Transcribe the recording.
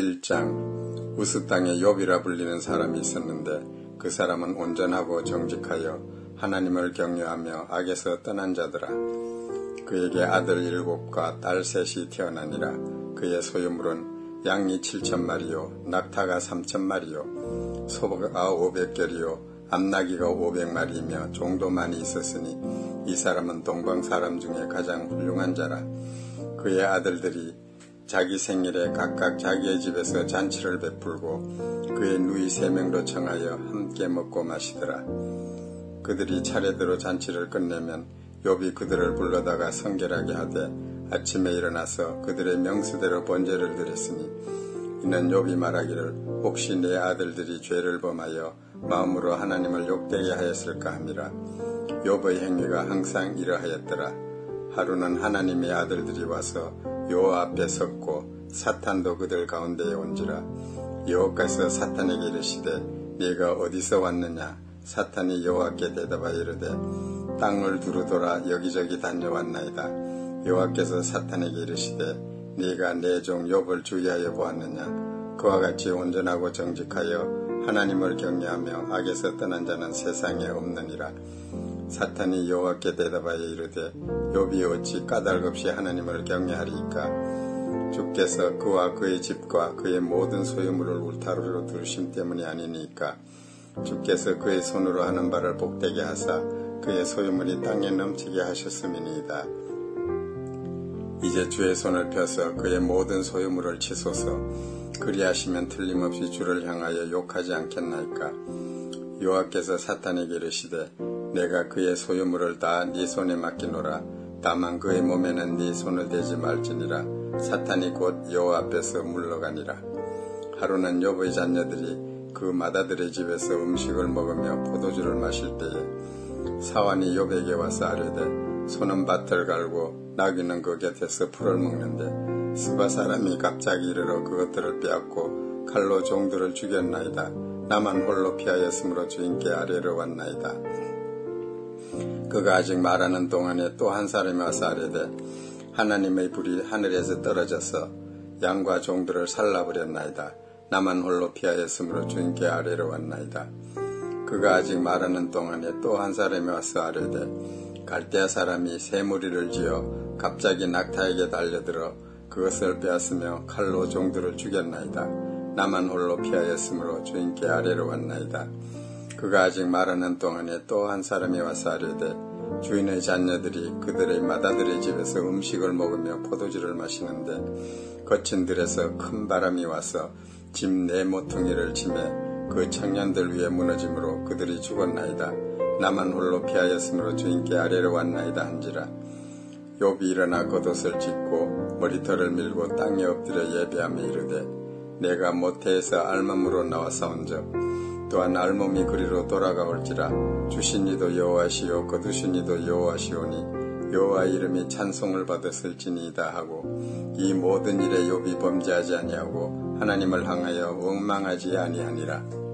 제1장 우스 땅에 욥이라 불리는 사람이 있었는데 그 사람은 온전하고 정직하여 하나님을 경외하며 악에서 떠난 자더라. 그에게 아들 7과 딸 3이 태어나니라. 그의 소유물은 양이 7,000마리요 낙타가 3,000마리요 소가 500결이요 암나귀가 500마리이며 종도 많이 있었으니 이 사람은 동방 사람 중에 가장 훌륭한 자라. 그의 아들들이 자기 생일에 각각 자기의 집에서 잔치를 베풀고 그의 누이 3명도 청하여 함께 먹고 마시더라. 그들이 차례대로 잔치를 끝내면 욥이 그들을 불러다가 성결하게 하되 아침에 일어나서 그들의 명수대로 번제를 드렸으니 이는 욥이 말하기를 혹시 내 아들들이 죄를 범하여 마음으로 하나님을 욕되게 하였을까 함이라. 욥의 행위가 항상 이러하였더라. 하루는 하나님의 아들들이 와서 여호와 앞에 섰고 사탄도 그들 가운데에 온지라. 여호와께서 사탄에게 이르시되 네가 어디서 왔느냐. 사탄이 여호와께 대답하여 이르되 땅을 두루 돌아 여기저기 다녀왔나이다. 여호와께서 사탄에게 이르시되 네가 내 종 욥을 주의하여 보았느냐. 그와 같이 온전하고 정직하여 하나님을 경외하며 악에서 떠난 자는 세상에 없느니라. 사탄이 여호와께 대답하여 이르되 욥이 어찌 까닭없이 하나님을 경외하리이까. 주께서 그와 그의 집과 그의 모든 소유물을 울타리로 두르심 때문이 아니니까. 주께서 그의 손으로 하는 바를 복되게 하사 그의 소유물이 땅에 넘치게 하셨음이니이다. 이제 주의 손을 펴서 그의 모든 소유물을 치소서. 그리하시면 틀림없이 주를 향하여 욕하지 않겠나이까. 여호와께서 사탄에게 이르시되 내가 그의 소유물을 다 네 손에 맡기노라. 다만 그의 몸에는 네 손을 대지 말지니라. 사탄이 곧 여호와 앞에서 물러가니라. 하루는 욥의 자녀들이 그 맏아들의 집에서 음식을 먹으며 포도주를 마실 때에 사환이 욥에게 와서 아뢰되 소는 밭을 갈고 나귀는 그 곁에서 풀을 먹는데 스바 사람이 갑자기 이르러 그것들을 빼앗고 칼로 종들을 죽였나이다. 나만 홀로 피하였으므로 주인께 아뢰러 왔나이다. 그가 아직 말하는 동안에 또 한 사람이 와서 아뢰되 하나님의 불이 하늘에서 떨어져서 양과 종들을 살라버렸나이다. 나만 홀로 피하였으므로 주인께 아뢰러 왔나이다. 그가 아직 말하는 동안에 또 한 사람이 와서 아뢰되 갈대아 사람이 새 무리를 지어 갑자기 낙타에게 달려들어 그것을 빼앗으며 칼로 종들을 죽였나이다. 나만 홀로 피하였으므로 주인께 아뢰러 왔나이다. 그가 아직 말하는 동안에 또 한 사람이 와서 아뢰되 주인의 자녀들이 그들의 맏아들의 집에서 음식을 먹으며 포도주를 마시는데 거친 들에서 큰 바람이 와서 집 4모퉁이를 치매 그 청년들 위에 무너짐으로 그들이 죽었나이다. 나만 홀로 피하였으므로 주인께 아뢰러 왔나이다 한지라. 욥이 일어나 겉옷을 찢고 머리털을 밀고 땅에 엎드려 예배하며 이르되 내가 모태에서 알몸으로 나와사온즉 또한 알몸이 그리로 돌아가올지라. 주신 이도 여호와시요 거두신 이도 여호와시오니 여호와의 이름이 찬송을 받았을지니이다 하고 이 모든 일에 욥이 범죄하지 아니하고 하나님을 향하여 원망하지 아니하니라.